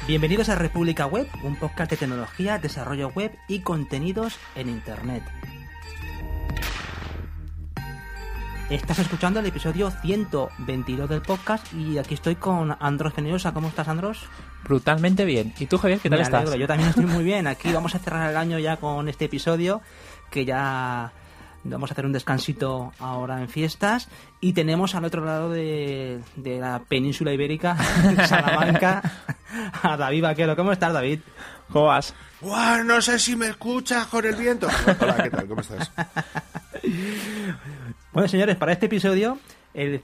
Bienvenidos a República Web, un podcast de tecnología, desarrollo web y contenidos en Internet. Estás escuchando el episodio 122 del podcast y aquí estoy con Andros Geniosa. ¿Cómo estás, Andros? Brutalmente bien. ¿Y tú, Javier, qué tal estás? Yo también estoy muy bien. Aquí vamos a cerrar el año ya con este episodio, que ya vamos a hacer un descansito ahora en fiestas. Y tenemos al otro lado de la península ibérica, Salamanca, a David Vaquero. ¿Cómo estás, David? ¿Cómo vas? ¡Guau! No sé si me escuchas con el viento. Hola, ¿qué tal? ¿Cómo estás? Bueno, señores, para este episodio, el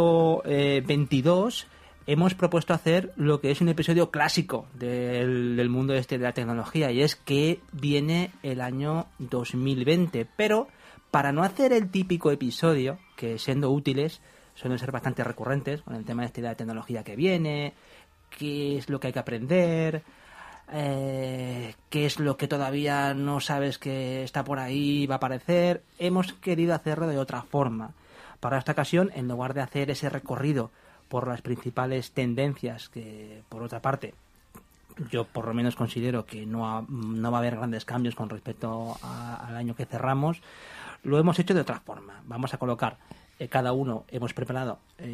122, hemos propuesto hacer lo que es un episodio clásico del mundo de la tecnología, y es que viene el año 2020. Pero para no hacer el típico episodio, que siendo útiles suelen ser bastante recurrentes, con el tema de la tecnología que viene, qué es lo que hay que aprender, qué es lo que todavía no sabes que está por ahí, va a aparecer, hemos querido hacerlo de otra forma. Para esta ocasión, en lugar de hacer ese recorrido por las principales tendencias, que por otra parte yo por lo menos considero que no va a haber grandes cambios con respecto al año que cerramos, lo hemos hecho de otra forma. Vamos a colocar, cada uno hemos preparado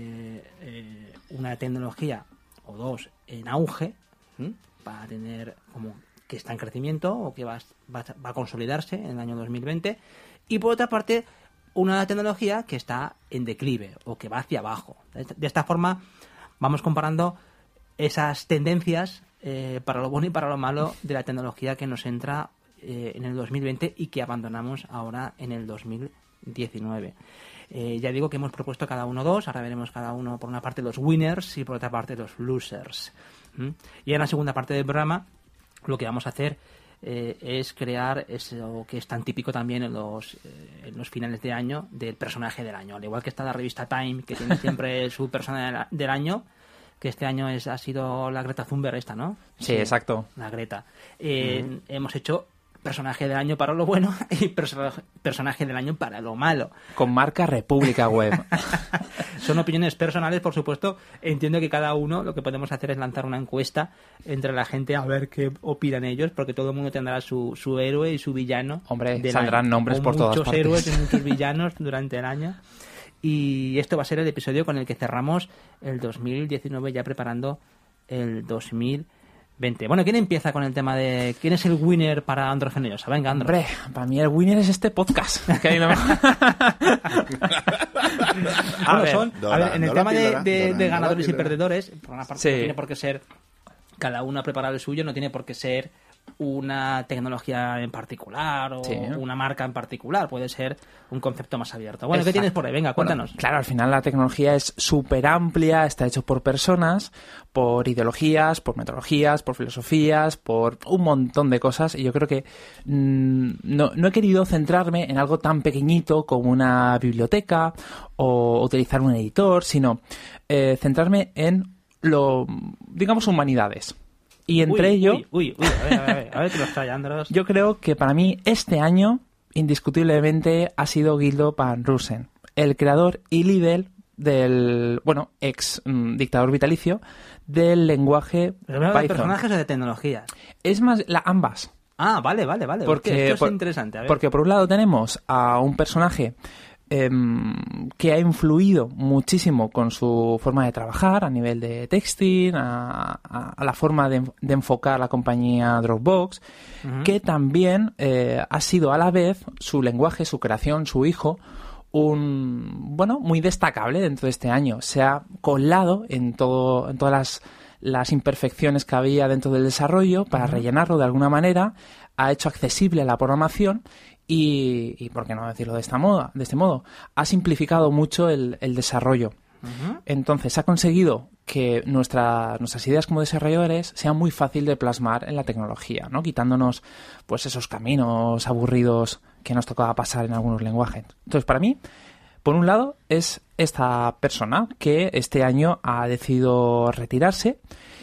una tecnología o dos en auge, para tener como que está en crecimiento o que va a consolidarse en el año 2020, y por otra parte una tecnología que está en declive o que va hacia abajo. De esta forma vamos comparando esas tendencias, para lo bueno y para lo malo, de la tecnología que nos entra en el 2020 y que abandonamos ahora en el 2019. Ya digo que hemos propuesto cada uno dos. Ahora veremos cada uno, por una parte, los winners y por otra parte los losers. Y en la segunda parte del programa lo que vamos a hacer es crear eso que es tan típico también en los finales de año, del personaje del año. Al igual que está la revista Time, que tiene siempre su persona del año, que este año ha sido la Greta Thunberg esta, ¿no? Sí, exacto. La Greta. Hemos hecho personaje del año para lo bueno y personaje del año para lo malo. Con marca República Web. Son opiniones personales, por supuesto. Entiendo que cada uno lo que podemos hacer es lanzar una encuesta entre la gente a ver qué opinan ellos, porque todo el mundo tendrá su héroe y su villano. Hombre, saldrán nombres por todas partes. Muchos héroes y muchos villanos durante el año. Y esto va a ser el episodio con el que cerramos el 2019, ya preparando el 2020. Bueno, ¿quién empieza con el tema de quién es el winner para Andros Geniosa? Venga, Andros. Hombre, para mí el winner es este podcast. Que ahí no me... en el tema de ganadores y perdedores, por una parte, sí, no tiene por qué ser, cada uno ha preparado el suyo, no tiene por qué ser una tecnología en particular o una marca en particular, puede ser un concepto más abierto. Bueno, exacto. ¿Qué tienes por ahí? Venga, cuéntanos. Bueno, claro, al final la tecnología es súper amplia, está hecho por personas, por ideologías, por metodologías, por filosofías, por un montón de cosas, y yo creo que no he querido centrarme en algo tan pequeñito como una biblioteca o utilizar un editor, sino centrarme en humanidades. Y entre ello... A ver que los trae, Andros. Yo creo que para mí este año, indiscutiblemente, ha sido Guido van Rossum, el creador y líder del, ex dictador vitalicio del lenguaje Python. ¿De personajes o de tecnologías? Es más, ambas. Ah, vale. Porque esto es interesante. A ver. Porque por un lado tenemos a un personaje que ha influido muchísimo con su forma de trabajar a nivel de texting, a la forma de enfocar la compañía Dropbox, que también ha sido a la vez su lenguaje, su creación, su hijo, muy destacable dentro de este año. Se ha colado en todas las imperfecciones que había dentro del desarrollo para rellenarlo de alguna manera, ha hecho accesible la programación y por qué no decirlo de este modo, ha simplificado mucho el desarrollo. Entonces ha conseguido que nuestras ideas como desarrolladores sean muy fácil de plasmar en la tecnología, ¿no? Quitándonos pues esos caminos aburridos que nos tocaba pasar en algunos lenguajes. Entonces, para mí, por un lado, es esta persona que este año ha decidido retirarse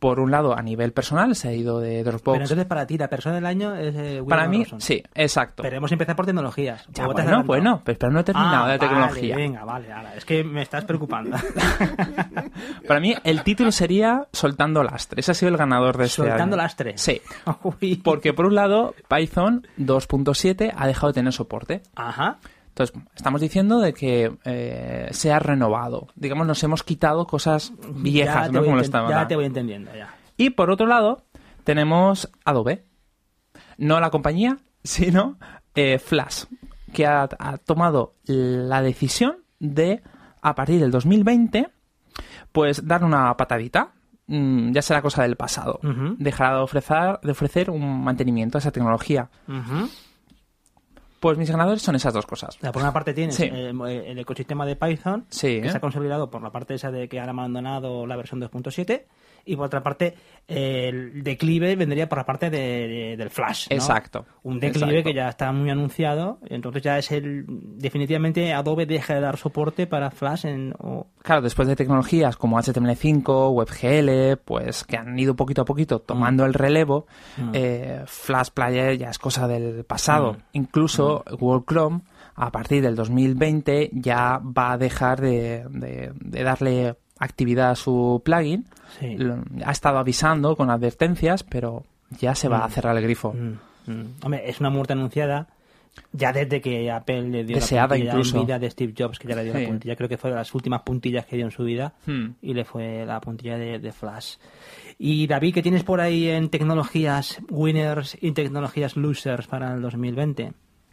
Por un lado, a nivel personal, se ha ido de Dropbox. Pero entonces para ti la persona del año es William Para mí, Robertson. sí, exacto. Pero hemos empezado por tecnologías. Ya, ¿O te has adelantado? bueno, pero no he terminado de tecnología. Vale, venga, vale, ahora, es que me estás preocupando. Para mí, el título sería Soltando Lastre. Ese ha sido el ganador de este año. ¿Soltando lastre? Sí. Uy. Porque, por un lado, Python 2.7 ha dejado de tener soporte. Ajá. Entonces, estamos diciendo de que se ha renovado. Digamos, nos hemos quitado cosas viejas, ¿no? Como lo estaban. Ya te voy entendiendo, ya. Y, por otro lado, tenemos Adobe. No la compañía, sino Flash, que ha tomado la decisión de, a partir del 2020, pues dar una patadita. Ya será cosa del pasado. Ujú. Dejará de ofrecer un mantenimiento a esa tecnología. Ujú. Pues mis ganadores son esas dos cosas. O sea, por una parte tienes Sí. el ecosistema de Python, Sí, que se ha consolidado por la parte esa de que han abandonado la versión 2.7, y por otra parte el declive vendría por la parte del Flash, ¿no? Exacto. Un declive Exacto. que ya está muy anunciado, entonces ya es definitivamente Adobe deja de dar soporte para Flash Claro, después de tecnologías como HTML5, WebGL, pues que han ido poquito a poquito tomando el relevo, Flash Player ya es cosa del pasado. Incluso Google Chrome, a partir del 2020, ya va a dejar de darle actividad a su plugin. Sí. Ha estado avisando con advertencias, pero ya se va a cerrar el grifo. Hombre, es una muerte anunciada ya desde que Apple le dio Deseada la puntilla incluso. en vida de Steve Jobs, que ya le dio Sí. la puntilla. Creo que fue de las últimas puntillas que dio en su vida Hmm. y le fue la puntilla de Flash. Y David, ¿qué tienes por ahí en tecnologías winners y tecnologías losers para el 2020?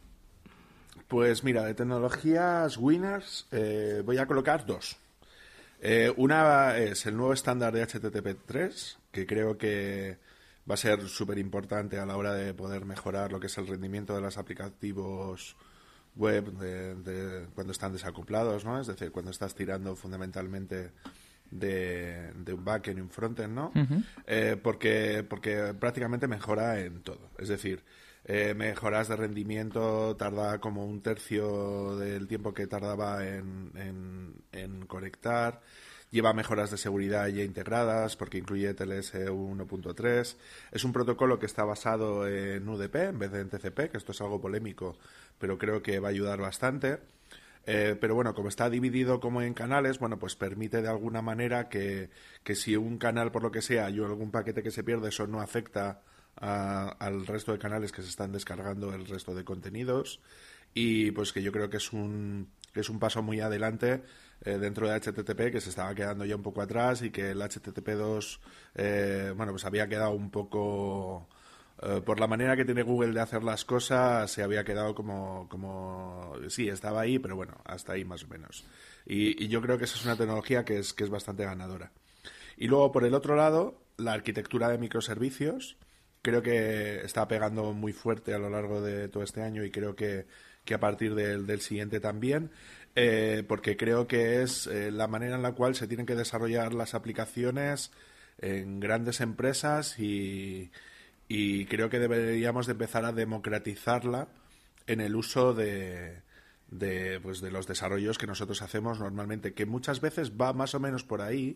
Pues mira, de tecnologías winners voy a colocar dos. Una es el nuevo estándar de HTTP3, que creo que va a ser súper importante a la hora de poder mejorar lo que es el rendimiento de los aplicativos web cuando están desacoplados, ¿no? Es decir, cuando estás tirando fundamentalmente de un backend y un frontend, ¿no? Porque prácticamente mejora en todo. Es decir, mejoras de rendimiento, tarda como un tercio del tiempo que tardaba en conectar. Lleva mejoras de seguridad ya integradas porque incluye TLS 1.3. Es un protocolo que está basado en UDP en vez de en TCP, que esto es algo polémico, pero creo que va a ayudar bastante. Pero bueno, como está dividido como en canales, bueno, pues permite de alguna manera que si un canal, por lo que sea, hay algún paquete que se pierde, eso no afecta al resto de canales que se están descargando el resto de contenidos. Y pues que yo creo que es un paso muy adelante dentro de HTTP, que se estaba quedando ya un poco atrás y que el HTTP2 bueno, pues había quedado un poco por la manera que tiene Google de hacer las cosas, se había quedado como sí, estaba ahí, pero bueno, hasta ahí más o menos. Y yo creo que esa es una tecnología que es bastante ganadora. Y luego, por el otro lado, la arquitectura de microservicios creo que está pegando muy fuerte a lo largo de todo este año y creo que a partir del siguiente también, porque creo que es la manera en la cual se tienen que desarrollar las aplicaciones en grandes empresas y creo que deberíamos de empezar a democratizarla en el uso de los desarrollos que nosotros hacemos normalmente, que muchas veces va más o menos por ahí,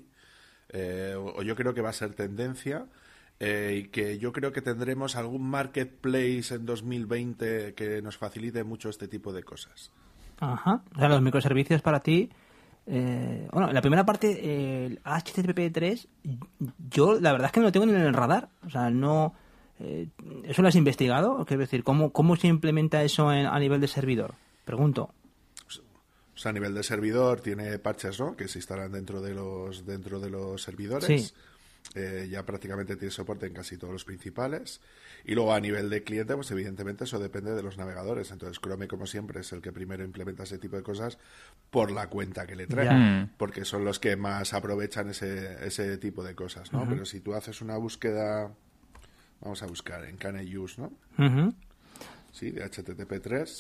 o yo creo que va a ser tendencia. Y que yo creo que tendremos algún marketplace en 2020 que nos facilite mucho este tipo de cosas. Ajá. O sea, los microservicios para ti. Bueno, en la primera parte, el HTTP3, yo la verdad es que no lo tengo ni en el radar. O sea, no. ¿Eso lo has investigado? Quiero decir, ¿cómo se implementa eso a nivel de servidor? Pregunto. O sea, a nivel de servidor tiene parches, ¿no?, que se instalan dentro de los servidores. Sí. Ya prácticamente tiene soporte en casi todos los principales. Y luego a nivel de cliente, pues evidentemente eso depende de los navegadores. Entonces Chrome, como siempre, es el que primero implementa ese tipo de cosas por la cuenta que le trae. Ya. Porque son los que más aprovechan ese tipo de cosas, ¿no? Pero si tú haces una búsqueda, vamos a buscar en Can I Use, ¿no? Sí, de HTTP3.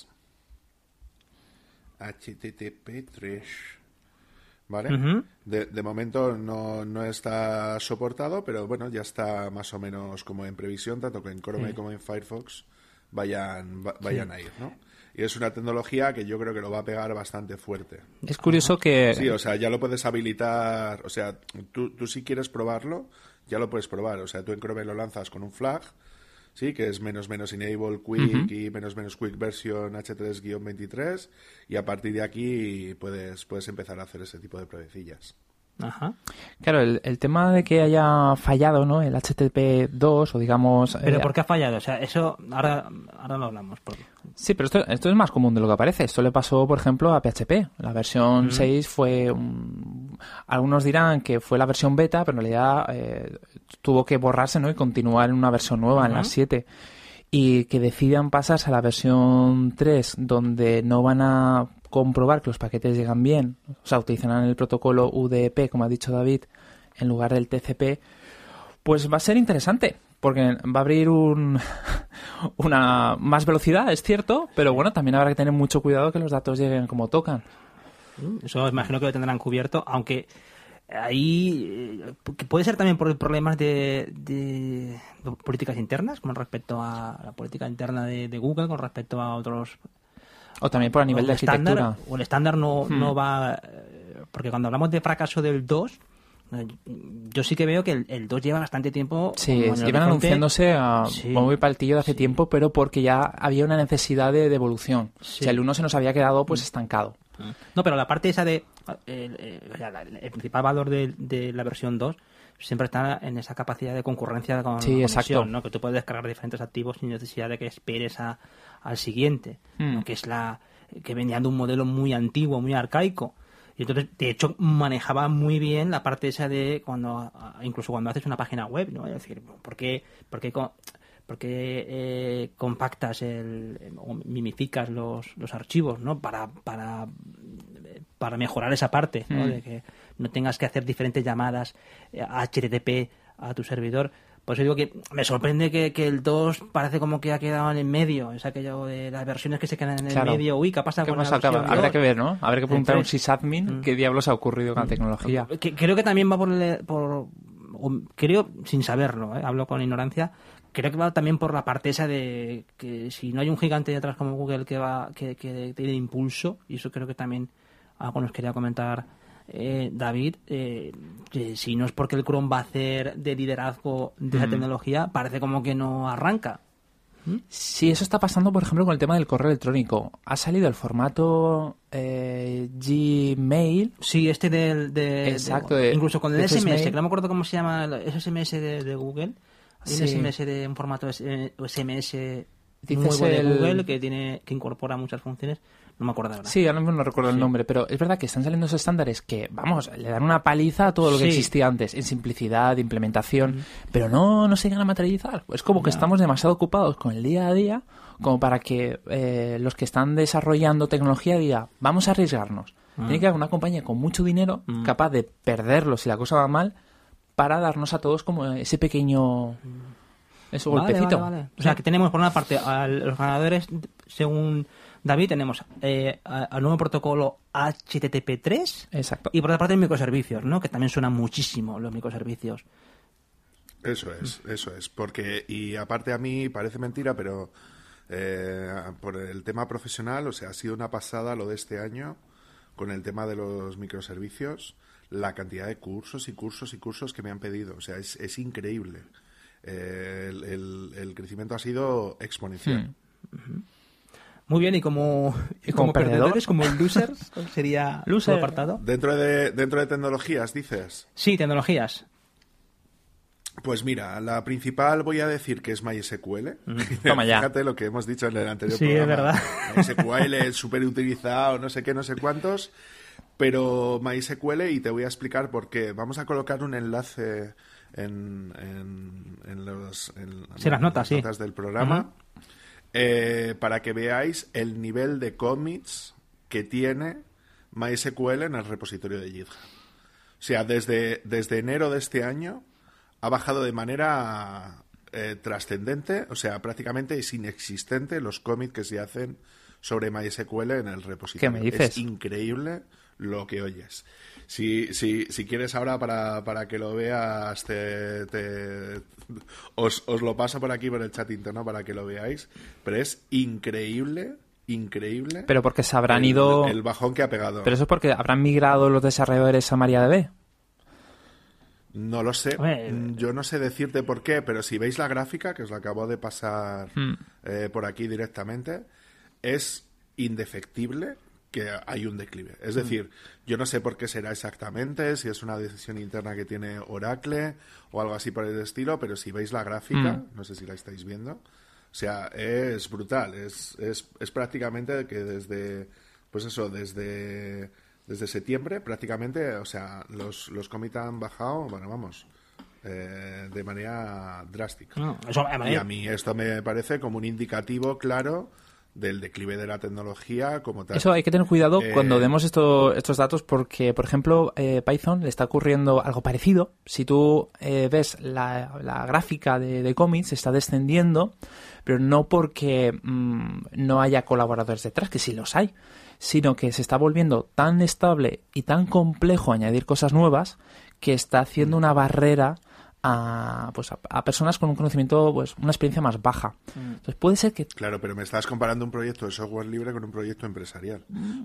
HTTP3... ¿Vale? De momento no está soportado, pero bueno, ya está más o menos como en previsión, tanto en Chrome como en Firefox. vayan a ir, ¿no? Y es una tecnología que yo creo que lo va a pegar bastante fuerte. Es curioso que... Sí, o sea, ya lo puedes habilitar. O sea, tú si quieres probarlo, ya lo puedes probar. O sea, tú en Chrome lo lanzas con un flag, sí, que es menos enable quick y menos quick version H3-23, y a partir de aquí puedes empezar a hacer ese tipo de pruebecillas. Ajá. Claro, el tema de que haya fallado, ¿no? El HTTP2 o digamos... ¿Pero por qué ha fallado? O sea, eso ahora lo hablamos. Sí, pero esto es más común de lo que parece. Esto le pasó, por ejemplo, a PHP. La versión 6 fue... algunos dirán que fue la versión beta, pero en realidad tuvo que borrarse, ¿no? Y continuar en una versión nueva, en la 7. Y que decidan pasarse a la versión 3, donde no van a comprobar que los paquetes llegan bien, o sea, utilizarán el protocolo UDP, como ha dicho David, en lugar del TCP, pues va a ser interesante, porque va a abrir una más velocidad, es cierto, pero bueno, también habrá que tener mucho cuidado que los datos lleguen como tocan. Eso imagino que lo tendrán cubierto, aunque ahí puede ser también por problemas de políticas internas, con respecto a la política interna de Google, con respecto a otros... O también por a nivel de arquitectura. O el estándar no va... Porque cuando hablamos de fracaso del 2, yo sí que veo que el 2 lleva bastante tiempo... Sí, llevan anunciándose a bombo y paltillo de hace tiempo, pero porque ya había una necesidad de evolución. Sí. O sea, el 1 se nos había quedado pues estancado. No, pero la parte esa de... el principal valor de la versión 2 siempre está en esa capacidad de concurrencia con la conexión, ¿no? Que tú puedes descargar diferentes activos sin necesidad de que esperes al siguiente, ¿no? Que es que venía de un modelo muy antiguo, muy arcaico. Y entonces, de hecho, manejaba muy bien la parte esa de incluso cuando haces una página web, ¿no? Es decir, ¿por qué compactas o mimificas los archivos, ¿no? Para mejorar esa parte, ¿no? De que no tengas que hacer diferentes llamadas HTTP a tu servidor. Por eso digo que me sorprende que el 2 parece como que ha quedado en el medio. Es aquello de las versiones que se quedan en el medio. Uy, ¿qué pasa con la versión 2? Habrá que ver, ¿no? Habrá que preguntar a un sysadmin qué diablos ha ocurrido con la tecnología. Creo que también va creo, sin saberlo, hablo con ignorancia, creo que va también por la parte esa de que si no hay un gigante detrás como Google que tiene impulso, y eso creo que también algo nos quería comentar David, que si no es porque el Chrome va a hacer de liderazgo de esa tecnología, parece como que no arranca. Sí, eso está pasando, por ejemplo, con el tema del correo electrónico. Ha salido el formato Gmail. Sí, exacto, incluso con el SMS, que no me acuerdo cómo se llama el SMS de Google. Hay un SMS de un formato SMS nuevo de Google que incorpora muchas funciones. No me acuerdo ahora. Sí, ahora mismo no recuerdo el nombre, pero es verdad que están saliendo esos estándares que, vamos, le dan una paliza a todo lo que existía antes, en simplicidad, de implementación, pero no se llegan a materializar. Es como que estamos demasiado ocupados con el día a día como para que los que están desarrollando tecnología digan, vamos a arriesgarnos. Tiene que haber una compañía con mucho dinero capaz de perderlo si la cosa va mal para darnos a todos como ese pequeño... Ese golpecito. Vale. O sea, que tenemos por una parte a los ganadores, según David, tenemos al nuevo protocolo HTTP3. Exacto. Y por otra parte microservicios, ¿no? Que también suenan muchísimo los microservicios. Eso es. Porque, y aparte a mí parece mentira, pero por el tema profesional, o sea, ha sido una pasada lo de este año con el tema de los microservicios, la cantidad de cursos y cursos y cursos que me han pedido. O sea, es increíble. El crecimiento ha sido exponencial. Muy bien, y como perdedores, como losers, ¿cuál sería su apartado? Dentro de tecnologías, dices. Sí, tecnologías. Pues mira, la principal voy a decir que es MySQL. Toma ya. Fíjate lo que hemos dicho en el anterior programa. Sí, es verdad. MySQL es súper utilizado, no sé qué, no sé cuántos. Pero MySQL, y te voy a explicar por qué. Vamos a colocar un enlace en las notas del programa, para que veáis el nivel de commits que tiene MySQL en el repositorio de GitHub. O sea, desde enero de este año ha bajado de manera trascendente, o sea, prácticamente es inexistente los commits que se hacen sobre MySQL en el repositorio. ¿Qué me dices? Es increíble lo que oyes. Si quieres ahora para que lo veas, os lo paso por aquí por el chat interno para que lo veáis, pero es increíble. Pero porque se habrán ido... El bajón que ha pegado. Pero eso es porque habrán migrado los desarrolladores a MariaDB. No lo sé. Yo no sé decirte por qué, pero si veis la gráfica, que os la acabo de pasar por aquí directamente, es indefectible que hay un declive. Es decir, yo no sé por qué será exactamente, si es una decisión interna que tiene Oracle o algo así por el estilo, pero si veis la gráfica, no sé si la estáis viendo, o sea, es brutal. Es prácticamente que desde septiembre prácticamente, o sea, los commits han bajado, bueno, vamos, de manera drástica. Y a mí esto me parece como un indicativo claro del declive de la tecnología como tal. Eso hay que tener cuidado cuando demos estos datos porque, por ejemplo, Python le está ocurriendo algo parecido. Si tú ves la gráfica de commits, está descendiendo, pero no porque no haya colaboradores detrás, que sí los hay, sino que se está volviendo tan estable y tan complejo añadir cosas nuevas que está haciendo una barrera a personas con un conocimiento, pues una experiencia más baja. Entonces puede ser que... Claro, pero me estás comparando un proyecto de software libre con un proyecto empresarial. O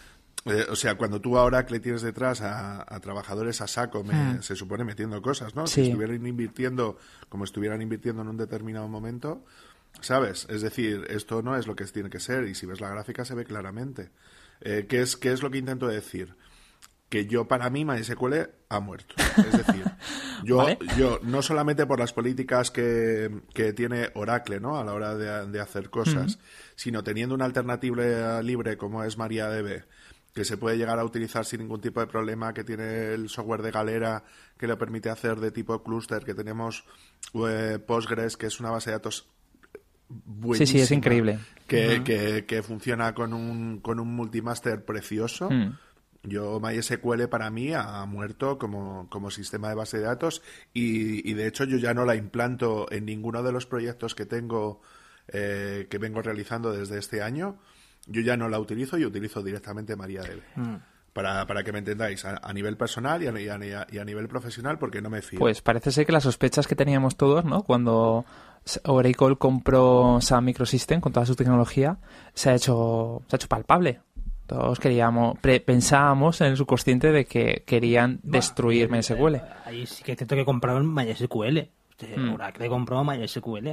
sea, cuando tú ahora que le tienes detrás a trabajadores a saco, se supone metiendo cosas, ¿no? Sí. Si estuvieran invirtiendo como estuvieran invirtiendo en un determinado momento, ¿sabes? Es decir, esto no es lo que tiene que ser, y si ves la gráfica se ve claramente. ¿Qué es lo que intento decir? Que para mí MySQL ha muerto. Es decir, ¿Vale? yo no solamente por las políticas que tiene Oracle, ¿no?, a la hora de hacer cosas, sino teniendo una alternativa libre como es MariaDB, que se puede llegar a utilizar sin ningún tipo de problema, que tiene el software de Galera que lo permite hacer de tipo cluster, que tenemos Postgres, que es una base de datos buenísima. Sí, es increíble. Que funciona con un multimaster precioso. Yo, MySQL para mí ha muerto como sistema de base de datos y de hecho yo ya no la implanto en ninguno de los proyectos que tengo, que vengo realizando desde este año. Yo ya no la utilizo y utilizo directamente MariaDB. Para que me entendáis, a nivel personal y a nivel profesional, porque no me fío. Pues parece ser que las sospechas que teníamos todos, ¿no?, cuando Oracle compró Sun Microsystems con toda su tecnología, se ha hecho palpable. Todos pensábamos en el subconsciente de que querían destruir MySQL. Ahí sí que es cierto que compraron MySQL. Oracle compró MySQL.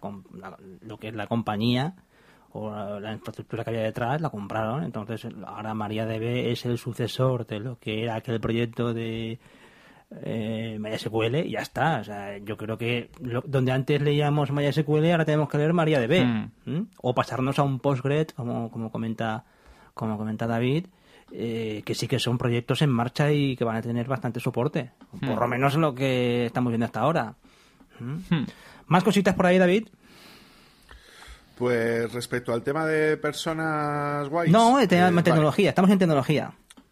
Lo que es la compañía o la infraestructura que había detrás la compraron. Entonces ahora MariaDB es el sucesor de lo que era aquel proyecto de MySQL y ya está. O sea, yo creo que donde antes leíamos MySQL ahora tenemos que leer MariaDB. O pasarnos a un Postgres, como comenta David, que sí que son proyectos en marcha y que van a tener bastante soporte. Por lo menos lo que estamos viendo hasta ahora. ¿Más cositas por ahí, David? Pues respecto al tema de personas guays... No, el tema de tecnología. Estamos en tecnología.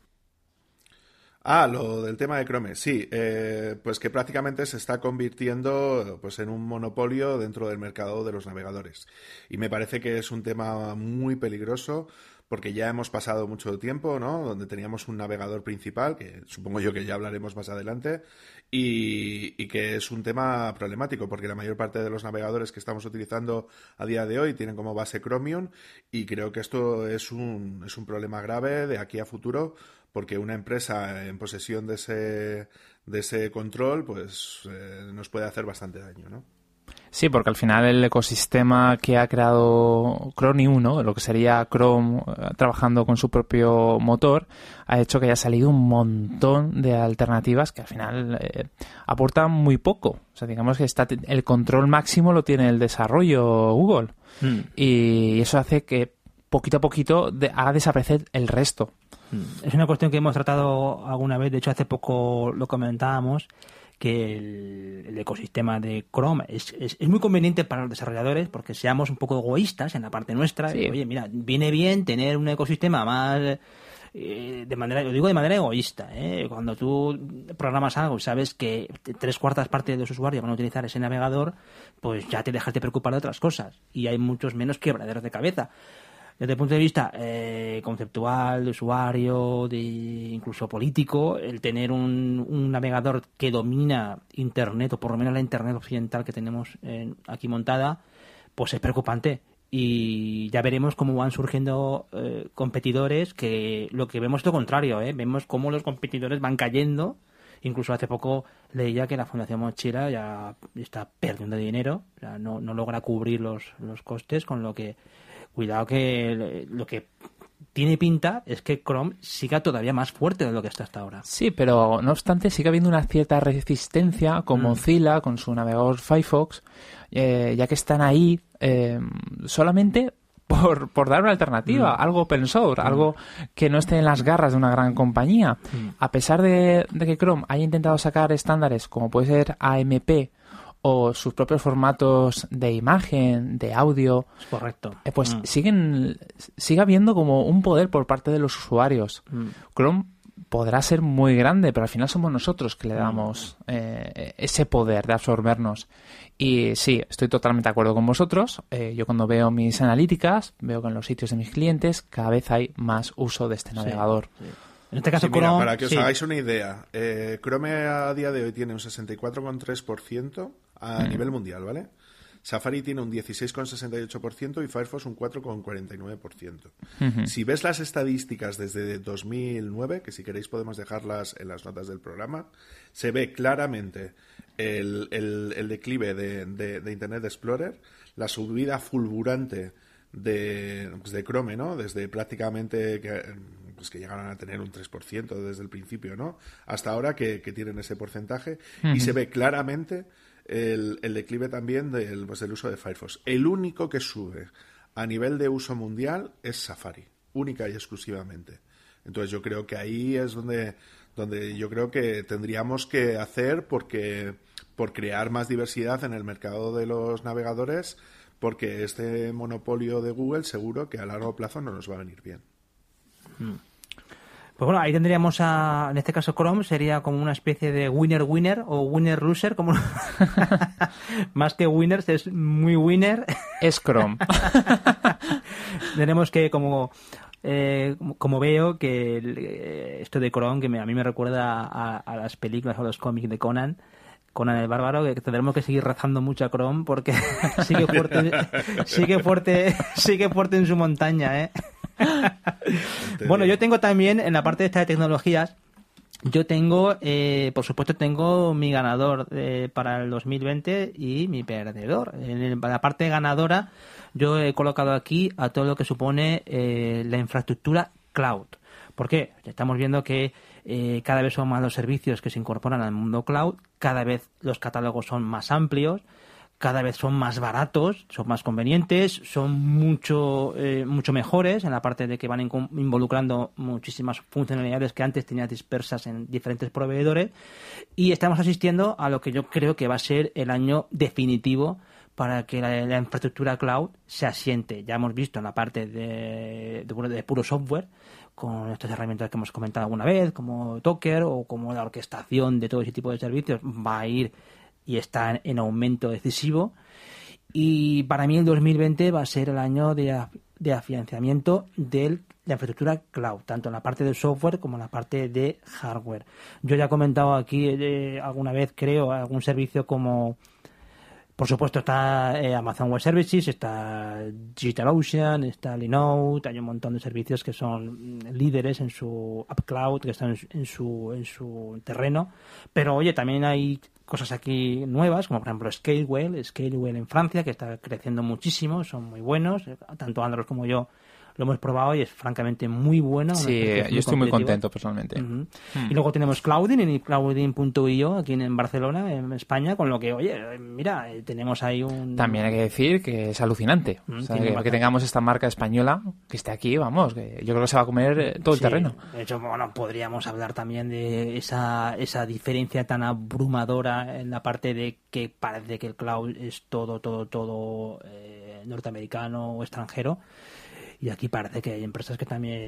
Lo del tema de Chrome, sí, pues que prácticamente se está convirtiendo pues en un monopolio dentro del mercado de los navegadores. Y me parece que es un tema muy peligroso porque ya hemos pasado mucho tiempo, ¿no?, donde teníamos un navegador principal, que supongo yo que ya hablaremos más adelante, y que es un tema problemático porque la mayor parte de los navegadores que estamos utilizando a día de hoy tienen como base Chromium y creo que esto es un problema grave de aquí a futuro, porque una empresa en posesión de ese control pues nos puede hacer bastante daño, ¿no? Sí, porque al final el ecosistema que ha creado Chromium, ¿no?, lo que sería Chrome trabajando con su propio motor, ha hecho que haya salido un montón de alternativas que al final aportan muy poco. O sea, digamos que el control máximo lo tiene el desarrollo Google. Y eso hace que poquito a poquito haga desaparecer el resto. Es una cuestión que hemos tratado alguna vez, de hecho hace poco lo comentábamos, que el ecosistema de Chrome es muy conveniente para los desarrolladores porque seamos un poco egoístas en la parte nuestra. Sí. Y, oye, mira, viene bien tener un ecosistema más de manera egoísta. Cuando tú programas algo y sabes que 3/4 partes de los usuarios van a utilizar ese navegador, pues ya te dejas de preocupar de otras cosas y hay muchos menos quebraderos de cabeza. Desde el punto de vista conceptual, de usuario, de incluso político, el tener un navegador que domina Internet, o por lo menos la Internet occidental que tenemos aquí montada, pues es preocupante. Y ya veremos cómo van surgiendo competidores, que lo que vemos es lo contrario, vemos cómo los competidores van cayendo. Incluso hace poco leía que la Fundación Mochila ya está perdiendo dinero, o sea, no logra cubrir los costes, con lo que cuidado, que lo que tiene pinta es que Chrome siga todavía más fuerte de lo que está hasta ahora. Sí, pero no obstante sigue habiendo una cierta resistencia con Mozilla, con su navegador Firefox, ya que están ahí solamente por dar una alternativa, algo open source, algo que no esté en las garras de una gran compañía. A pesar de que Chrome haya intentado sacar estándares como puede ser AMP o sus propios formatos de imagen, de audio, correcto, pues sigue habiendo como un poder por parte de los usuarios. Chrome podrá ser muy grande, pero al final somos nosotros que le damos ese poder de absorbernos. Y sí, estoy totalmente de acuerdo con vosotros. Yo cuando veo mis analíticas, veo que en los sitios de mis clientes cada vez hay más uso de este navegador. Sí. En este caso, mira, Chrome, para que os hagáis una idea, Chrome a día de hoy tiene un 64,3% a nivel mundial, ¿vale? Safari tiene un 16,68% y Firefox un 4,49%. Si ves las estadísticas desde 2009, que si queréis podemos dejarlas en las notas del programa, se ve claramente el declive de Internet Explorer, la subida fulgurante de Chrome, ¿no? Desde prácticamente que llegaron a tener un 3% desde el principio, ¿no? Hasta ahora que tienen ese porcentaje, y se ve claramente el declive también del uso de Firefox. El único que sube a nivel de uso mundial es Safari, única y exclusivamente. Entonces yo creo que ahí es donde yo creo que tendríamos que hacer por crear más diversidad en el mercado de los navegadores, porque este monopolio de Google seguro que a largo plazo no nos va a venir bien. Pues bueno, ahí tendríamos en este caso Chrome sería como una especie de winner-winner o winner-loser, como más que winners, es muy winner. Es Chrome. Tenemos que como veo que esto de Chrome, que a mí me recuerda a las películas o a los cómics de Conan el Bárbaro, que tendremos que seguir rezando mucho a Chrome porque sigue fuerte en su montaña, Bueno, yo tengo también en la parte de estas tecnologías, yo tengo, por supuesto, tengo mi ganador para el 2020 y mi perdedor. En la parte ganadora, yo he colocado aquí a todo lo que supone la infraestructura cloud. ¿Por qué? Estamos viendo que cada vez son más los servicios que se incorporan al mundo cloud, cada vez los catálogos son más amplios, cada vez son más baratos, son más convenientes, son mucho mejores en la parte de que van involucrando muchísimas funcionalidades que antes tenía dispersas en diferentes proveedores, y estamos asistiendo a lo que yo creo que va a ser el año definitivo para que la infraestructura cloud se asiente. Ya hemos visto en la parte de puro software, con estas herramientas que hemos comentado alguna vez, como Docker o como la orquestación de todo ese tipo de servicios, va a ir y está en aumento decisivo. Y para mí el 2020 va a ser el año de afianzamiento de la infraestructura cloud, tanto en la parte de software como en la parte de hardware. Yo ya he comentado aquí alguna vez, creo, algún servicio como, por supuesto, está Amazon Web Services, está DigitalOcean, está Linode, hay un montón de servicios que son líderes en su App Cloud, que están en su terreno. Pero, oye, también hay cosas aquí nuevas, como por ejemplo Scalewell en Francia, que está creciendo muchísimo, son muy buenos, tanto Android como yo lo hemos probado y es francamente muy bueno. Sí, yo estoy muy contento personalmente. Y luego tenemos Cloudin en Cloudin.io aquí en Barcelona, en España, con lo que, oye, mira, tenemos ahí un... También hay que decir que es alucinante. O sea, que tengamos esta marca española que esté aquí, vamos, que yo creo que se va a comer todo el terreno. De hecho, bueno, podríamos hablar también de esa diferencia tan abrumadora en la parte de que parece que el cloud es todo norteamericano o extranjero. Y aquí parece que hay empresas que también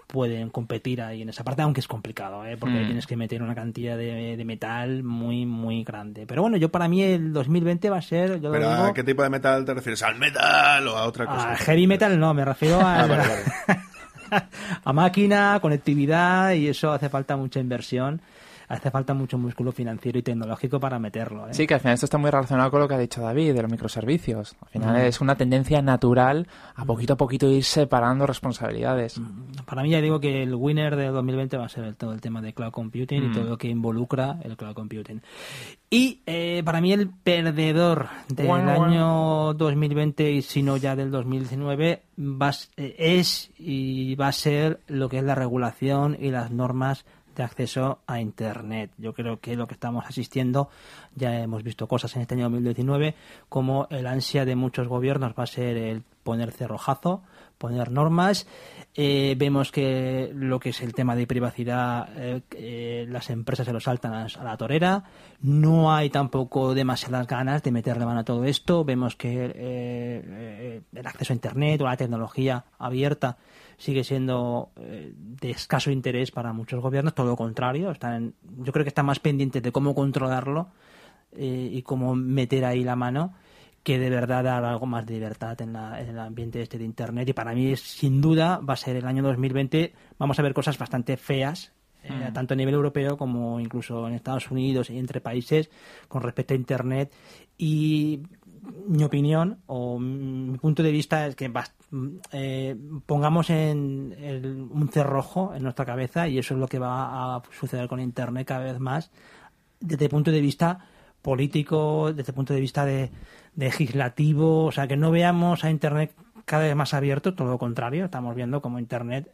pueden competir ahí en esa parte, aunque es complicado, porque tienes que meter una cantidad de metal muy, muy grande. Pero bueno, para mí el 2020 va a ser... ¿Pero a qué tipo de metal te refieres? ¿Al metal o a otra cosa? Heavy metal no, me refiero a... Vale. a máquina, conectividad, y eso hace falta mucha inversión. Hace falta mucho músculo financiero y tecnológico para meterlo. Sí, que al final esto está muy relacionado con lo que ha dicho David, de los microservicios. Al final es una tendencia natural a poquito ir separando responsabilidades. Para mí ya digo que el winner de 2020 va a ser todo el tema de cloud computing y todo lo que involucra el cloud computing. Y para mí el perdedor del año 2020 y si no ya del 2019 es y va a ser lo que es la regulación y las normas de acceso a Internet. Yo creo que lo que estamos asistiendo, ya hemos visto cosas en este año 2019, como el ansia de muchos gobiernos va a ser el poner cerrojazo, poner normas. Vemos que lo que es el tema de privacidad, las empresas se lo saltan a la torera. No hay tampoco demasiadas ganas de meterle mano a todo esto. Vemos que el acceso a Internet o a la tecnología abierta sigue siendo de escaso interés para muchos gobiernos, todo lo contrario. Yo creo que están más pendientes de cómo controlarlo y cómo meter ahí la mano, que de verdad dar algo más de libertad en el ambiente de Internet. Y para mí, sin duda, va a ser el año 2020. Vamos a ver cosas bastante feas, tanto a nivel europeo como incluso en Estados Unidos y entre países, con respecto a Internet. Y mi opinión o mi punto de vista es que pongamos un cerrojo en nuestra cabeza, y eso es lo que va a suceder con Internet cada vez más, desde el punto de vista político, desde el punto de vista de legislativo. O sea, que no veamos a Internet cada vez más abierto, todo lo contrario. Estamos viendo como Internet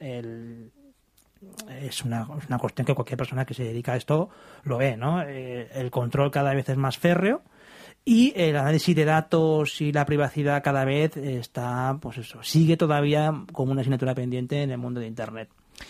es una cuestión que cualquier persona que se dedica a esto lo ve, ¿no? El control cada vez es más férreo y el análisis de datos y la privacidad cada vez está, pues eso, sigue todavía como una asignatura pendiente en el mundo de Internet.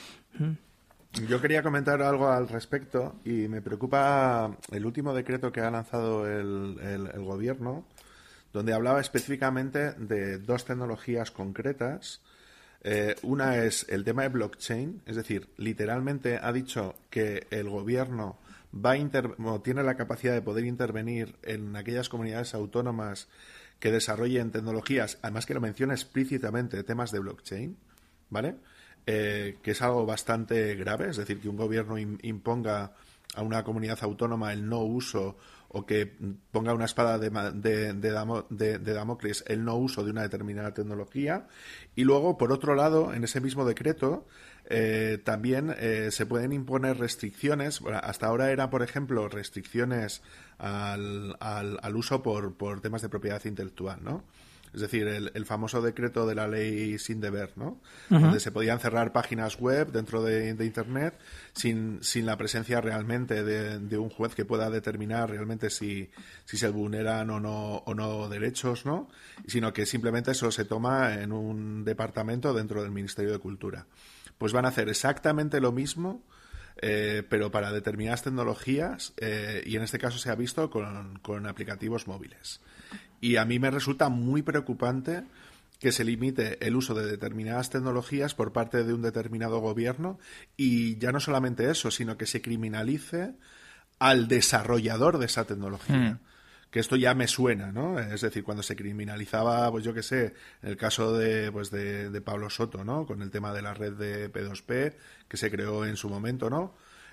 Yo quería comentar algo al respecto y me preocupa el último decreto que ha lanzado el gobierno, donde hablaba específicamente de dos tecnologías concretas. Una es el tema de blockchain, es decir, literalmente ha dicho que el gobierno tiene la capacidad de poder intervenir en aquellas comunidades autónomas que desarrollen tecnologías, además que lo menciona explícitamente, temas de blockchain, ¿vale? Que es algo bastante grave, es decir, que un gobierno imponga a una comunidad autónoma el no uso, o que ponga una espada de Damocles el no uso de una determinada tecnología. Y luego, por otro lado, en ese mismo decreto también se pueden imponer restricciones. Hasta ahora era, por ejemplo, restricciones al uso por temas de propiedad intelectual, ¿no? Es decir, el famoso decreto de la ley sin deber, ¿no? Uh-huh. Donde se podían cerrar páginas web dentro de Internet sin la presencia realmente de un juez que pueda determinar realmente si se vulneran o no derechos, ¿no? Sino que simplemente eso se toma en un departamento dentro del Ministerio de Cultura. Pues van a hacer exactamente lo mismo, pero para determinadas tecnologías, y en este caso se ha visto con aplicativos móviles. Y a mí me resulta muy preocupante que se limite el uso de determinadas tecnologías por parte de un determinado gobierno, y ya no solamente eso, sino que se criminalice al desarrollador de esa tecnología. Que esto ya me suena, ¿no? Es decir, cuando se criminalizaba, pues yo qué sé, en el caso de Pablo Soto, ¿no? Con el tema de la red de P2P que se creó en su momento, ¿no?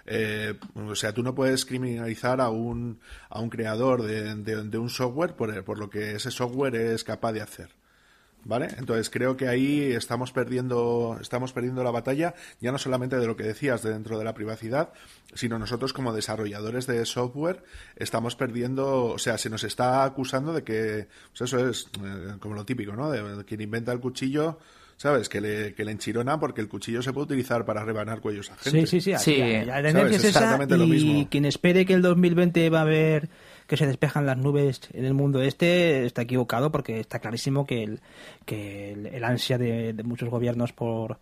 O sea, tú no puedes criminalizar a un creador de un software por lo que ese software es capaz de hacer, ¿vale? Entonces creo que ahí estamos perdiendo la batalla, ya no solamente de lo que decías de dentro de la privacidad, sino nosotros como desarrolladores de software estamos perdiendo. O sea, se nos está acusando de que, pues eso es como lo típico, ¿no? De quien inventa el cuchillo, ¿sabes? Que le enchirona porque el cuchillo se puede utilizar para rebanar cuellos a gente. Sí. La tendencia es esa, lo y mismo. Quien espere que el 2020 va a ver que se despejan las nubes en el mundo está equivocado, porque está clarísimo que el ansia de muchos gobiernos por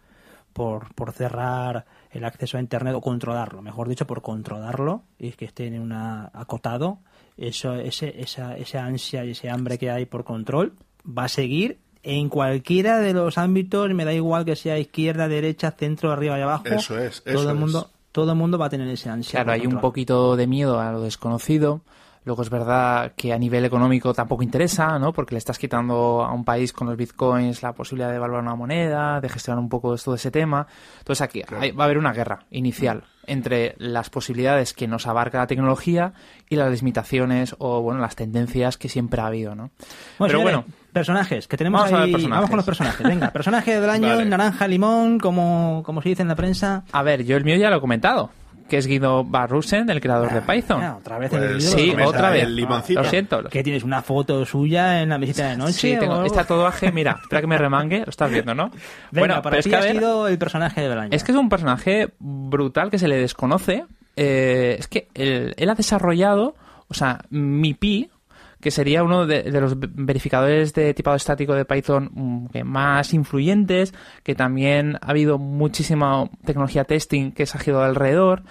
cerrar el acceso a Internet, o controlarlo, mejor dicho, por controlarlo, y que esté en acotado, esa ansia y ese hambre que hay por control va a seguir. en cualquiera de los ámbitos, me da igual que sea izquierda, derecha, centro, arriba y abajo. Eso es. Todo el mundo va a tener ese ansia. Claro, hay un poquito de miedo a lo desconocido. Luego es verdad que a nivel económico tampoco interesa, ¿no? Porque le estás quitando a un país con los bitcoins la posibilidad de evaluar una moneda, de gestionar un poco todo ese tema. Entonces aquí va a haber una guerra inicial entre las posibilidades que nos abarca la tecnología y las limitaciones o, bueno, las tendencias que siempre ha habido, ¿no? Pero bueno, personajes, que tenemos ahí. Vamos con los personajes. Venga, personaje del año, vale. Naranja, limón, como se dice en la prensa. A ver, yo el mío ya lo he comentado, que es Guido Barrusen, el creador de Python. Otra vez pues, el Guido. Sí, otra vez. El limoncito. Lo siento. ¿Que tienes una foto suya en la visita de noche? Sí, tengo este tatuaje, mira, espera que me remangue, lo estás viendo, ¿no? Venga, bueno, para ti ha sido el personaje del año. Es que es un personaje brutal que se le desconoce. Es que él ha desarrollado, o sea, MIPI, que sería uno de los verificadores de tipado estático de Python más influyentes, que también ha habido muchísima tecnología testing que se ha girado alrededor.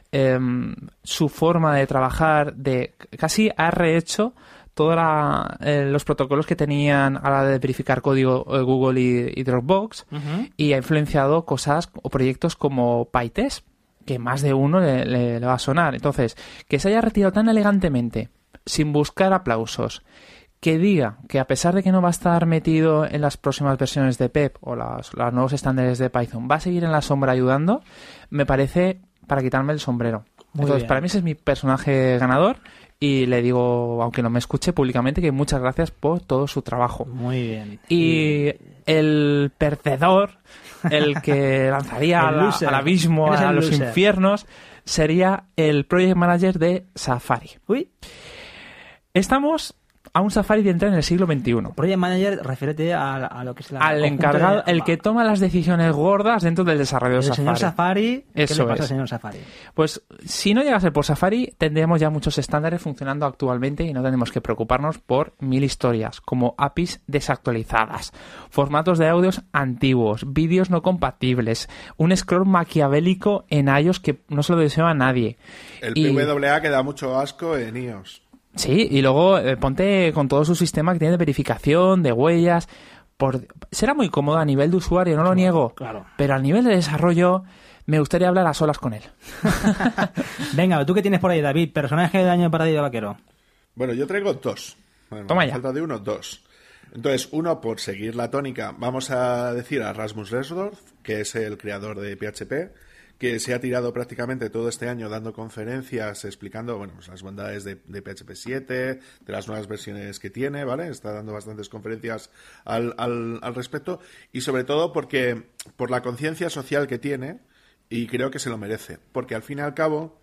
Su forma de trabajar, casi ha rehecho todos los protocolos que tenían a la hora de verificar código Google y Dropbox, y ha influenciado cosas o proyectos como PyTest, que más de uno le va a sonar. Entonces, que se haya retirado tan elegantemente, sin buscar aplausos, que diga que a pesar de que no va a estar metido en las próximas versiones de PEP o los nuevos estándares de Python, va a seguir en la sombra ayudando, me parece para quitarme el sombrero. Entonces, para mí ese es mi personaje ganador y le digo, aunque no me escuche públicamente, que muchas gracias por todo su trabajo. Muy bien. Y el perdedor, el que lanzaría al abismo, a los infiernos, sería el Project Manager de Safari. Uy. Estamos a un Safari de entrar en el siglo XXI. Project Manager, refiérete a lo que es al encargado, el que toma las decisiones gordas dentro del desarrollo de Safari. Señor Safari, ¿qué Eso le pasa es. al señor Safari? Pues si no llegase por Safari, tendríamos ya muchos estándares funcionando actualmente y no tenemos que preocuparnos por 1000 historias, como APIs desactualizadas, formatos de audios antiguos, vídeos no compatibles, un scroll maquiavélico en iOS que no se lo deseo a nadie. El PWA que da mucho asco en iOS. Sí, y luego ponte con todo su sistema que tiene de verificación, de huellas. Será muy cómodo a nivel de usuario, no lo niego. Claro. Pero a nivel de desarrollo me gustaría hablar a solas con él. Venga, ¿tú qué tienes por ahí, David? Personaje del año para David Vaquero. Bueno, yo traigo dos. Bueno, toma ya. Falta de uno, dos. Entonces, uno, por seguir la tónica, vamos a decir a Rasmus Resdorf, que es el creador de PHP, que se ha tirado prácticamente todo este año dando conferencias explicando, bueno, pues las bondades de PHP 7, de las nuevas versiones que tiene, ¿vale? Está dando bastantes conferencias al respecto y sobre todo porque por la conciencia social que tiene y creo que se lo merece, porque al fin y al cabo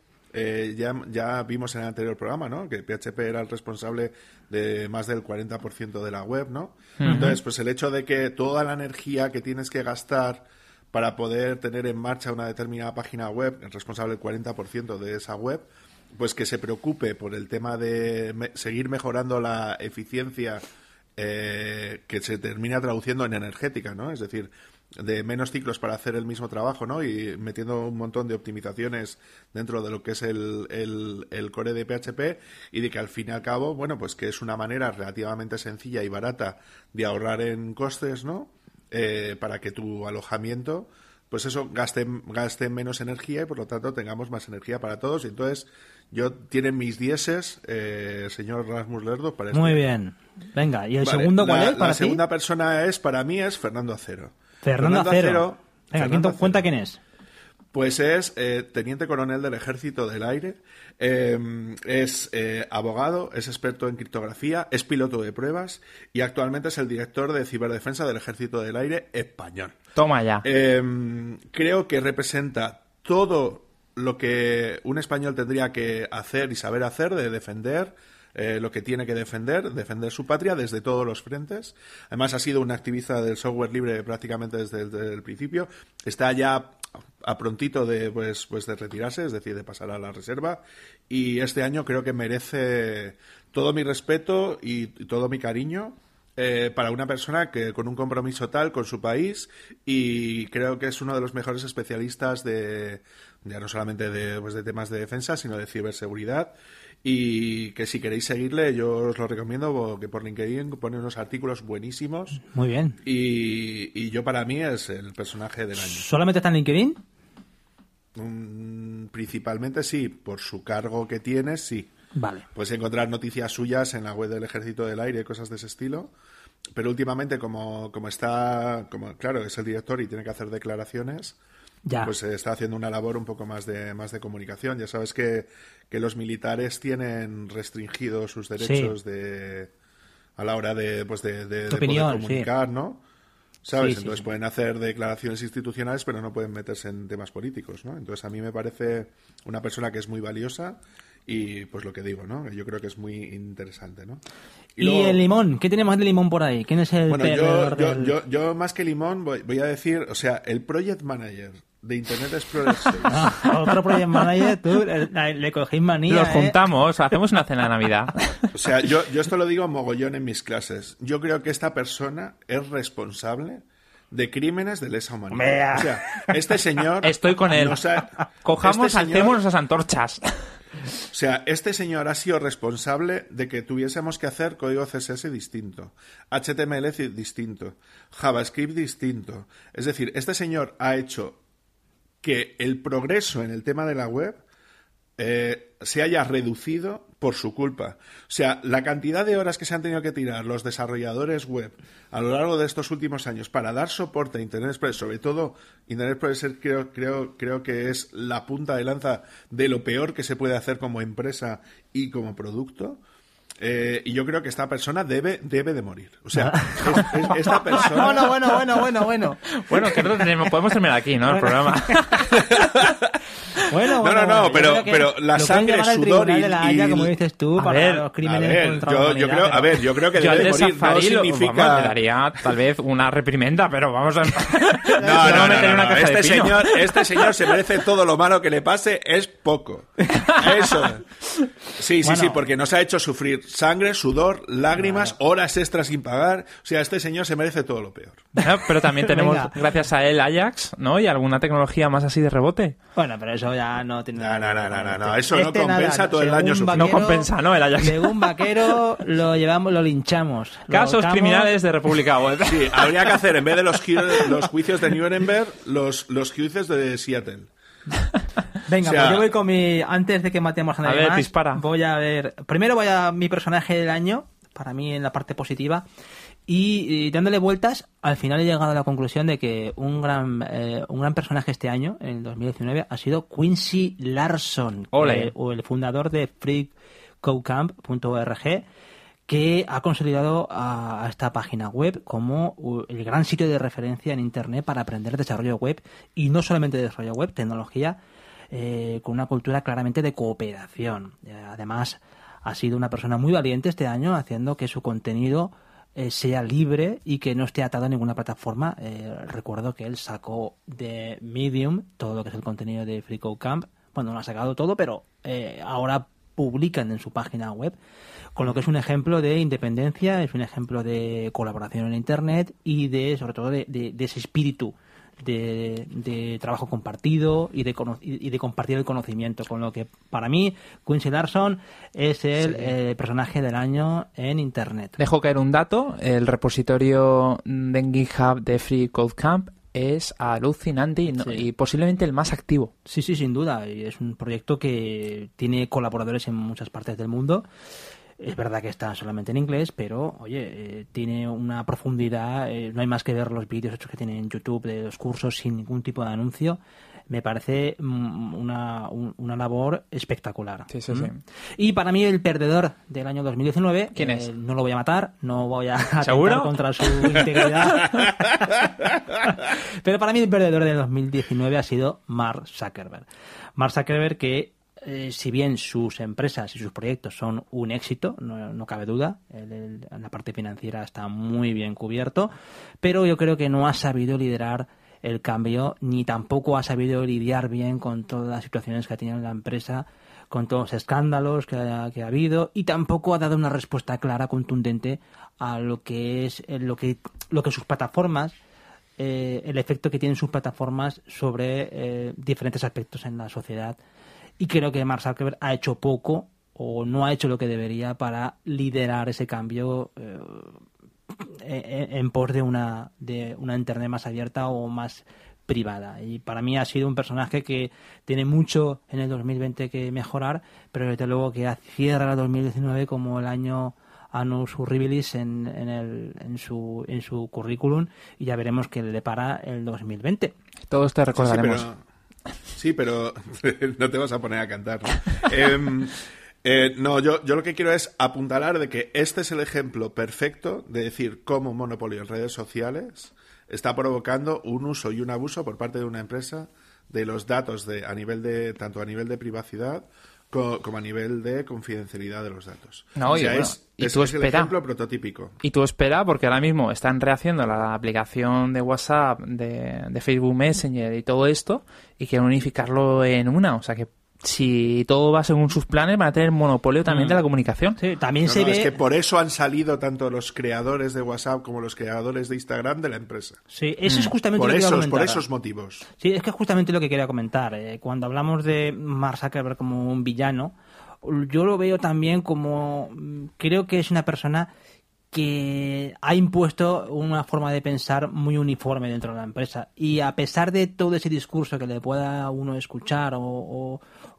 ya vimos en el anterior programa, ¿no? Que PHP era el responsable de más del 40% de la web, ¿no? Entonces, pues el hecho de que toda la energía que tienes que gastar para poder tener en marcha una determinada página web, el responsable del 40% de esa web, pues que se preocupe por el tema de seguir mejorando la eficiencia que se termina traduciendo en energética, ¿no? Es decir, de menos ciclos para hacer el mismo trabajo, ¿no? Y metiendo un montón de optimizaciones dentro de lo que es el core de PHP y de que al fin y al cabo, bueno, pues que es una manera relativamente sencilla y barata de ahorrar en costes, ¿no? Para que tu alojamiento, pues eso, gaste menos energía y por lo tanto tengamos más energía para todos. Y entonces, tienen mis dieces, señor Rasmus Lerdo, para Muy bien. Venga, ¿y el segundo cuál es para ti? La segunda persona para mí es Fernando Acero. Fernando Acero. Venga, cuenta quién es. Pues es teniente coronel del Ejército del Aire, es abogado, es experto en criptografía, es piloto de pruebas y actualmente es el director de ciberdefensa del Ejército del Aire español. Toma ya. Creo que representa todo lo que un español tendría que hacer y saber hacer de defender lo que tiene que defender su patria desde todos los frentes. Además ha sido un activista del software libre prácticamente desde el principio. Está ya a prontito de retirarse, es decir, de pasar a la reserva, y este año creo que merece todo mi respeto y todo mi cariño para una persona que con un compromiso tal con su país, y creo que es uno de los mejores especialistas ya no solamente de temas de defensa, sino de ciberseguridad, y que si queréis seguirle yo os lo recomiendo, que por LinkedIn pone unos artículos buenísimos. Muy bien. Y yo, para mí, es el personaje del año. ¿Solamente está en LinkedIn? Principalmente sí, por su cargo que tiene, sí. Vale. Puedes encontrar noticias suyas en la web del Ejército del Aire, cosas de ese estilo. Pero últimamente, como claro, es el director y tiene que hacer declaraciones, ya, pues está haciendo una labor un poco más de comunicación. Ya sabes que los militares tienen restringidos sus derechos a la hora de opinión, poder comunicar, sí. ¿no? ¿Sabes? Sí, Entonces sí. pueden hacer declaraciones institucionales, pero no pueden meterse en temas políticos, ¿no? Entonces a mí me parece una persona que es muy valiosa y, pues lo que digo, ¿no? Yo creo que es muy interesante, ¿no? ¿Y luego, el limón? ¿Qué tenemos de limón por ahí? ¿Quién es el perdedor yo más que limón voy a decir, o sea, el Project Manager de Internet Explorer 6. Otro Project Manager, tú le cogéis manía. Los juntamos, hacemos una cena de Navidad. O sea, yo esto lo digo mogollón en mis clases. Yo creo que esta persona es responsable de crímenes de lesa humanidad. O sea, este señor... Estoy con él. Cojamos, alcemos nuestras antorchas. O sea, este señor ha sido responsable de que tuviésemos que hacer código CSS distinto, HTML distinto, JavaScript distinto. Es decir, este señor ha hecho que el progreso en el tema de la web se haya reducido por su culpa. O sea, la cantidad de horas que se han tenido que tirar los desarrolladores web a lo largo de estos últimos años para dar soporte a Internet Explorer, sobre todo Internet Explorer creo que es la punta de lanza de lo peor que se puede hacer como empresa y como producto. Y yo creo que esta persona debe de morir. O sea, esta persona... Bueno. Bueno, creo que podemos terminar aquí, ¿no? El programa. No, pero la sangre, sudor y... de la Haya, como dices tú, para los crímenes contra la humanidad. Yo creo que yo debe al morir. No significa... vamos, le daría tal vez una reprimenda, pero vamos a... No. Este señor se merece todo lo malo que le pase, es poco. Eso. Sí, porque nos ha hecho sufrir sangre, sudor, lágrimas, horas extras sin pagar. O sea, este señor se merece todo lo peor. Bueno, pero también tenemos, gracias a él, Ajax, ¿no? Y alguna tecnología más así de rebote. Bueno, pero eso ya no tiene nada. No. Eso no compensa todo el daño sufrido. No compensa, ¿no? El Ajax. Según Vaquero, lo linchamos. Casos criminales de República Web. Sí, habría que hacer, en vez de los juicios de Nuremberg, los juicios de Seattle. Venga, pues yo voy con antes de que matemos a nadie más, dispara. Voy a ver... Primero voy a mi personaje del año, para mí en la parte positiva, y dándole vueltas, al final he llegado a la conclusión de que un gran personaje este año, en el 2019, ha sido Quincy Larson, o el fundador de freecodecamp.org, que ha consolidado a esta página web como el gran sitio de referencia en Internet para aprender desarrollo web, y no solamente desarrollo web, tecnología, con una cultura claramente de cooperación. Además, ha sido una persona muy valiente este año, haciendo que su contenido sea libre y que no esté atado a ninguna plataforma. Recuerdo que él sacó de Medium todo lo que es el contenido de FreeCodeCamp. Bueno, no lo ha sacado todo, pero ahora publican en su página web, con lo que es un ejemplo de independencia, es un ejemplo de colaboración en Internet y sobre todo de ese espíritu de trabajo compartido y de compartir el conocimiento, con lo que para mí Quincy Larson es el personaje del año en Internet. Dejo caer un dato: el repositorio de GitHub de FreeCodeCamp es alucinante y posiblemente el más activo. Sí, sin duda, y es un proyecto que tiene colaboradores en muchas partes del mundo. Es verdad que está solamente en inglés, pero, oye, tiene una profundidad. No hay más que ver los vídeos hechos que tiene en YouTube de los cursos sin ningún tipo de anuncio. Me parece una labor espectacular. Sí. Y para mí el perdedor del año 2019... ¿Quién es? No lo voy a matar, no voy a ¿seguro? atentar contra su integridad. Pero para mí el perdedor del 2019 ha sido Mark Zuckerberg. Mark Zuckerberg, que si bien sus empresas y sus proyectos son un éxito, no cabe duda, en la parte financiera está muy bien cubierto, pero yo creo que no ha sabido liderar el cambio, ni tampoco ha sabido lidiar bien con todas las situaciones que ha tenido la empresa, con todos los escándalos que ha habido, y tampoco ha dado una respuesta clara, contundente a lo que es lo que sus plataformas, el efecto que tienen sus plataformas sobre diferentes aspectos en la sociedad. Y creo que Mark Zuckerberg ha hecho poco o no ha hecho lo que debería para liderar ese cambio en pos de una internet más abierta o más privada. Y para mí ha sido un personaje que tiene mucho en el 2020 que mejorar, pero desde luego que cierra el 2019 como el año annus horribilis en su currículum, y ya veremos qué le depara el 2020. Todos te recordaremos. Sí, pero no te vas a poner a cantar, ¿no? No, yo lo que quiero es apuntalar de que este es el ejemplo perfecto de decir cómo un monopolio en redes sociales está provocando un uso y un abuso por parte de una empresa de los datos tanto a nivel de privacidad como a nivel de confidencialidad de los datos. No, o sea, es el ejemplo prototípico. Y tú espera, porque ahora mismo están rehaciendo la aplicación de WhatsApp, de Facebook Messenger y todo esto, y quieren unificarlo en una. O sea que si todo va según sus planes, van a tener monopolio también de la comunicación. Sí, también ve... Es que por eso han salido tanto los creadores de WhatsApp como los creadores de Instagram de la empresa. Sí, eso es justamente lo que quería comentar. Por esos motivos. Sí, es que es justamente lo que quería comentar. Cuando hablamos de Mark Zuckerberg como un villano, yo lo veo también como... Creo que es una persona que ha impuesto una forma de pensar muy uniforme dentro de la empresa, y a pesar de todo ese discurso que le pueda uno escuchar o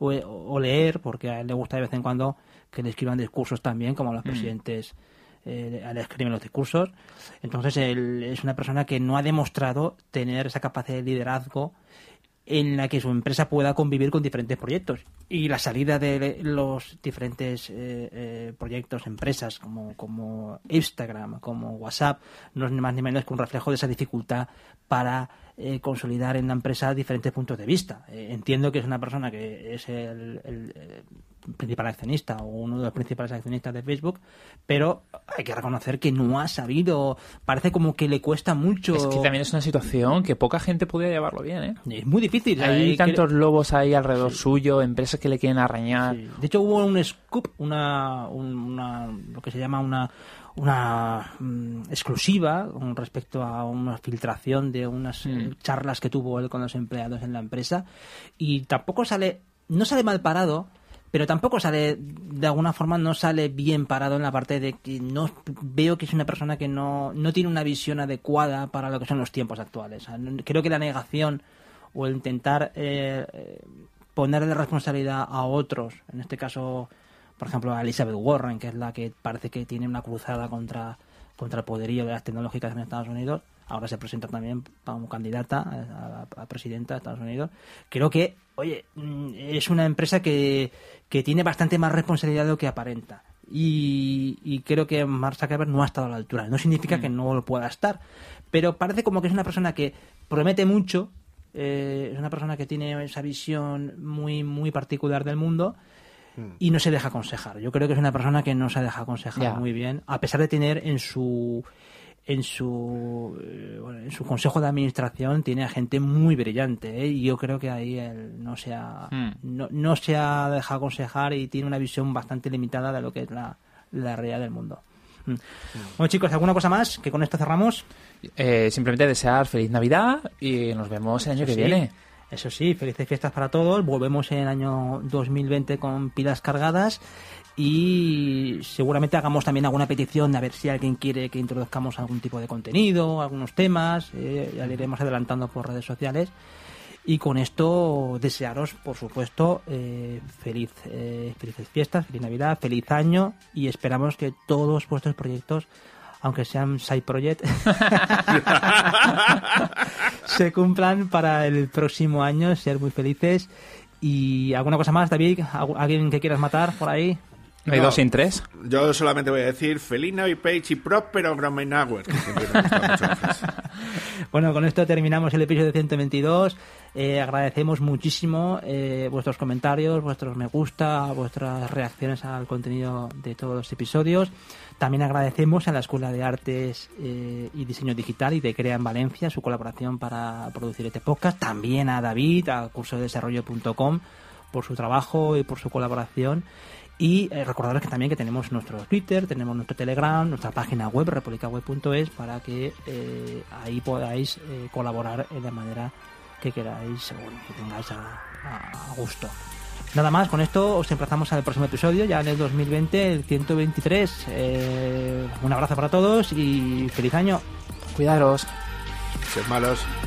leer, porque a él le gusta de vez en cuando que le escriban discursos también, como los presidentes le escriben los discursos, entonces él es una persona que no ha demostrado tener esa capacidad de liderazgo en la que su empresa pueda convivir con diferentes proyectos, y la salida de los diferentes proyectos, empresas como Instagram, como WhatsApp, no es ni más ni menos que un reflejo de esa dificultad para consolidar en la empresa diferentes puntos de vista. Entiendo que es una persona que es el principal accionista o uno de los principales accionistas de Facebook, pero hay que reconocer que no ha sabido, parece como que le cuesta mucho. Es que también es una situación que poca gente podría llevarlo bien, ¿eh? Es muy difícil. Hay tantos lobos ahí alrededor suyo, empresas que le quieren arañar. Sí. De hecho hubo un scoop, lo que se llama una exclusiva con respecto a una filtración de unas charlas que tuvo él con los empleados en la empresa, y tampoco no sale mal parado, pero tampoco sale, de alguna forma, no sale bien parado en la parte de que no veo que es una persona que no tiene una visión adecuada para lo que son los tiempos actuales. O sea, creo que la negación o el intentar ponerle responsabilidad a otros, en este caso, por ejemplo, a Elizabeth Warren, que es la que parece que tiene una cruzada contra el poderío de las tecnológicas en Estados Unidos, ahora se presenta también como candidata a presidenta de Estados Unidos. Creo que, oye, es una empresa que tiene bastante más responsabilidad de lo que aparenta. Y creo que Mark Zuckerberg no ha estado a la altura. No significa que no lo pueda estar, pero parece como que es una persona que promete mucho, es una persona que tiene esa visión muy, muy particular del mundo y no se deja aconsejar. Yo creo que es una persona que no se deja aconsejar muy bien, a pesar de tener en su consejo de administración tiene a gente muy brillante, y yo creo que ahí él no se ha dejado aconsejar y tiene una visión bastante limitada de lo que es la realidad del mundo. Bueno, chicos, ¿alguna cosa más? Que con esto cerramos. Simplemente desear feliz Navidad y nos vemos el año que viene. Eso sí, felices fiestas para todos. Volvemos en el año 2020 con pilas cargadas, y seguramente hagamos también alguna petición a ver si alguien quiere que introduzcamos algún tipo de contenido, algunos temas, ya le iremos adelantando por redes sociales. Y con esto desearos, por supuesto, felices fiestas, feliz Navidad, feliz año, y esperamos que todos vuestros proyectos, aunque sean side project, se cumplan para el próximo año, ser muy felices. ¿Y alguna cosa más, David? ¿Alguien que quieras matar por ahí? ¿No hay 2 sin 3? Yo solamente voy a decir feliz Navidad y próspero Gromenauer, que siempre me gusta mucho la frase. Bueno, con esto terminamos el episodio 122. Agradecemos muchísimo vuestros comentarios, vuestros me gusta, vuestras reacciones al contenido de todos los episodios. También agradecemos a la Escuela de Artes y Diseño Digital y de Crea en Valencia su colaboración para producir este podcast. También a David, a cursodesarrollo.com, por su trabajo y por su colaboración. Y recordaros que también que tenemos nuestro Twitter, tenemos nuestro Telegram, nuestra página web, republicaweb.es, para que ahí podáis colaborar de manera que queráis, según que tengáis a gusto. Nada más, con esto os emplazamos al próximo episodio, ya en el 2020, el 123. Un abrazo para todos y feliz año. Cuidaros. Sed malos.